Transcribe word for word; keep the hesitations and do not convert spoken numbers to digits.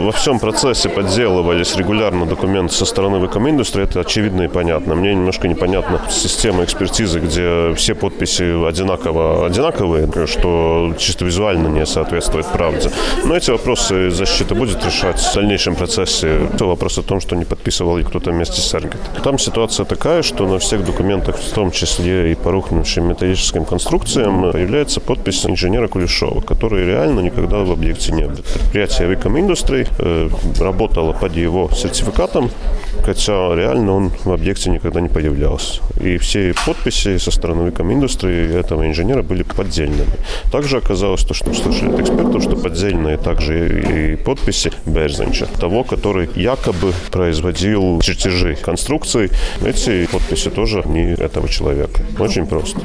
во всем процессе подделывались регулярно документы со стороны Wacom Industries, это очевидно и понятно. Мне немножко непонятна система экспертизы, где все подписи одинаково одинаковые, что чисто визуально не соответствует правде. Но эти вопросы защита будет решать в дальнейшем процессе. Это вопрос о том, что не подписывал ли кто-то вместе с Serget. Там ситуация такая, что на всех документах, в том числе и по рухнувшим металлическим конструкциям, появляется подпись инженера Кулешова, который реально никогда в объекте не был. Предприятие Wacom Industries э, работало под его сертификатом, хотя реально он в объекте никогда не появлялся. И все подписи со стороны Wacom Industries этого инженера были поддельными. Также оказалось то, что услышали от экспертов, что поддельные также и подписи Берзенча, того, который якобы производил чертежи конструкций. Эти подписи тоже не этого человека. Очень просто.